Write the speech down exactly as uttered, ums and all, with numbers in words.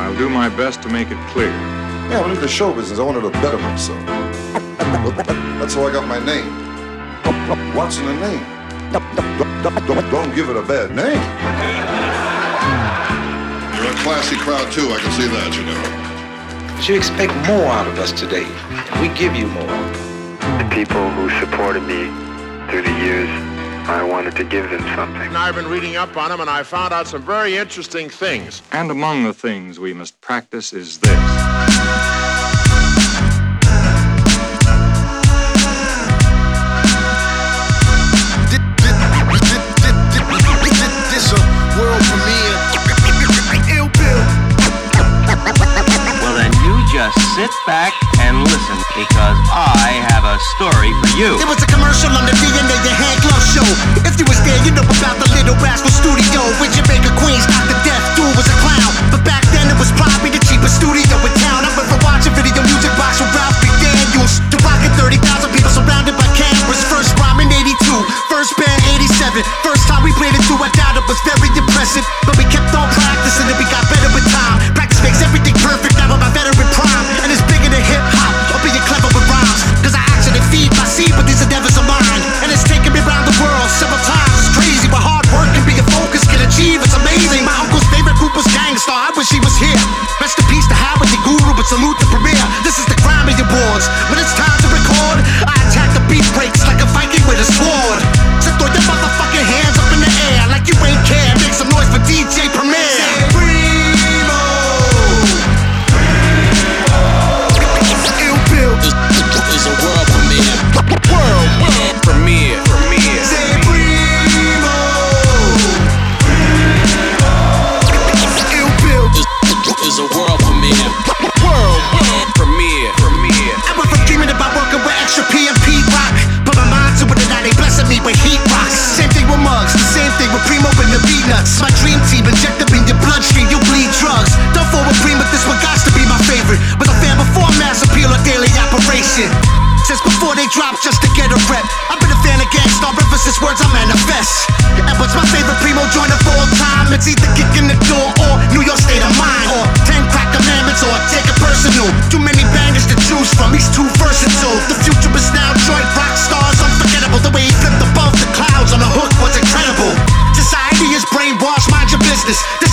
I'll do my best to make it clear. Yeah, I went into show business. I wanted to better myself. That's how I got my name. What's in the name? Don't, don't give it a bad name. You're a classy crowd, too. I can see that, you know. But you expect more out of us today. We give you more. The people who supported me through the years, I wanted to give them something. I've been reading up on them, and I found out some very interesting things. And among the things we must practice is this. This a world premiere. Ill Bill. Well, then you just sit back and listen, because I have a story for you. There was a commercial on the D N A, your hand glove show. If you was there, you know about the Little Rascal Studio. With Jamaica Queens, Doctor Death, dude was a clown. But back then it was probably the cheapest studio in town. I went for watching video music box with Ralph McDaniels. To rockin' thirty thousand people surrounded by cameras. First rhyme in eighty-two, first band eighty-seven. First time we played it through, I doubt it was very impressive. But we kept on practicing and we got better with time. Practice makes everything perfect, now I'm a veteran prime. And it's bigger than hip-hop, or being clever with rhymes. Cause I actually feed my seed with these endeavors of mine. And it's taken me around the world several times. It's crazy, but hard work and being focused can achieve. It's amazing. My uncle's favorite group was Gangstar. I wish he was here. Rest in peace to Howard the Guru, but salute the premiere. This is the Grammy Awards. When it's time to record, I attack the beat breaks like a Viking with a sword. So throw your motherfucking hands up in the air like you ain't care. Make some noise for D J Premier. Primo. Ill Bill is, is a world premiere. World, world premiere. Premiere. Say Primo. Ill Bill is, is a world premiere. World, world premiere. Premiere. I went from dreaming about working with extra P and P rock. Put my mind to it and now they blessing me with heat rocks. Same thing with Muggs, the same thing with Primo and the Peanuts. My dream team injected in your bloodstream, you bleed drugs. Don't fall with Primo, this one got to be my favorite. Was a fan before mass appeal or daily operation. Since before they dropped just to get a rep. I've been a fan of Gangstar ever since words I manifest. And what's my favorite Primo joint of all time? It's either Kicking the Door or New York State of Mind, or Ten Crack Commandments or Take It Personal. Too many bangers to choose from, he's too versatile. The future is now joint rock stars, unforgettable. The way he flipped above the clouds on a hook was incredible. Society is brainwashed, mind your business.